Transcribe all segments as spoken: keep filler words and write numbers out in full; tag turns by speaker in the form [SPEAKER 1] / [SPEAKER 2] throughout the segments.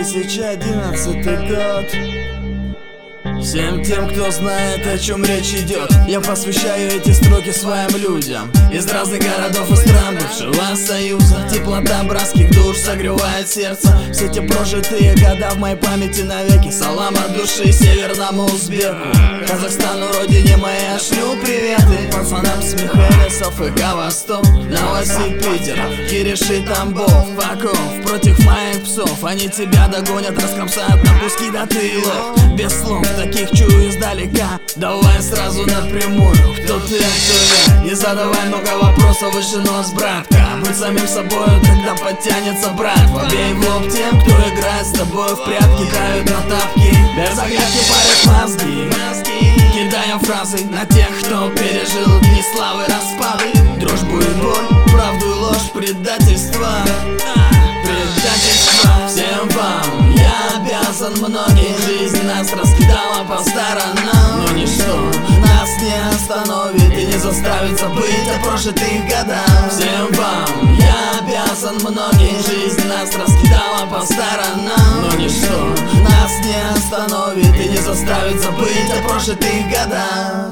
[SPEAKER 1] тысяча одиннадцатый год. Всем тем, кто знает, о чем речь идет, я посвящаю эти строки своим людям из разных городов и стран бывшего союза. Теплота братских душ согревает сердце. Все те прожитые года в моей памяти навеки. Салам от души северному узбеку, Казахстану, родине моей, шлю приветы. Пацанам с Михайлесов и Га-Восток, Новосиб, Питер, Кириш и Тамбов, Факов против моих псов. Они тебя догонят, раскромсают на куски до тылов. Без слов, таких чую издалека. Давай сразу напрямую, кто ты, кто я. Не задавай много вопросов, выше нос, братка. Будь самим собою, тогда подтянется брат. Побей в лоб тем, кто играет с тобой в прятки, тают на тапки, без оглядки парят мозги. Кидаем фразы на тех, кто пережил дни славы, распады, дружбу и боль, правду и ложь, предательство. Предательство. Всем вам я обязан многим. Жизнь нас раскидала по сторонам, но ничто нас не остановит и не заставит забыть о прожитых годах. Всем вам я обязан многим. Жизнь нас раскидала по сторонам, но ничто нас не остановит и не заставит забыть о прожитых годах.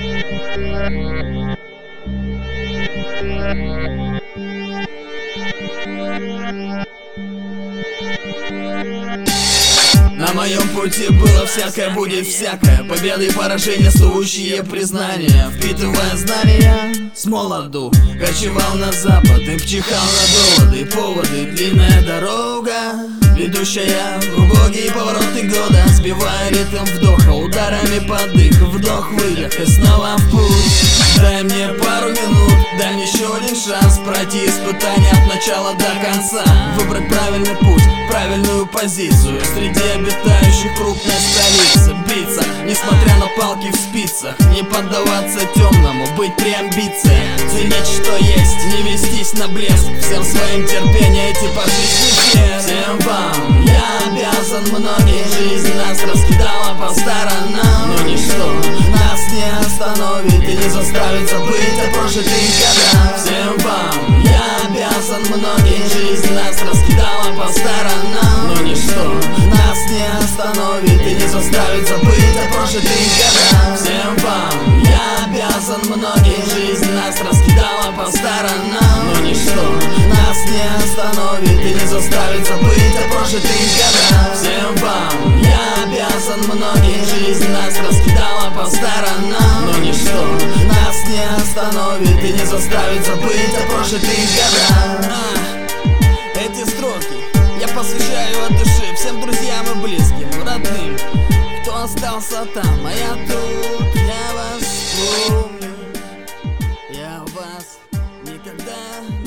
[SPEAKER 1] На моем пути было всякое, будет всякое. Победы и поражения, стоящие признания. Впитывая знания с молоду, кочевал на запад и чихал на доводы. Поводы, длинная дорога, ведущая в убогие повороты года. Сбивая ритм вдоха, ударами под дых. Вдох, выдох и снова в путь. Дай мне пару минут, дай мне еще один шанс пройти испытания от начала до конца. Выбрать правильный путь, правильную позицию среди обитающих крупной столицы. Биться, несмотря на палки в спицах, не поддаваться темному, быть при амбициях. Ценить, что есть, не вестись на блеск. Всем своим терпение эти по жизни. Всем вам я обязан многим. Жизнь нас раскидала по сторонам, но ничто нас не остановит и не заставит забыть о прожитых годах. Всем вам я обязан многим. Жизнь нас раскидала по сторонам, но ничто нас не остановит и не заставит забыть о прожитых годах. Всем вам я обязан многим. Жизнь нас раскидала по сторонам, но ничто нас не остановит и не заставит забыть о прожитых годах. Всем вам я обязан многим. Жизнь нас раскидала по сторонам, но ничто нас не остановит и не заставит забыть о прожитых годах. а, Эти строки я посвящаю от души всем друзьям и близким, родным, кто остался там, а я тут. Я вас помню, я вас никогда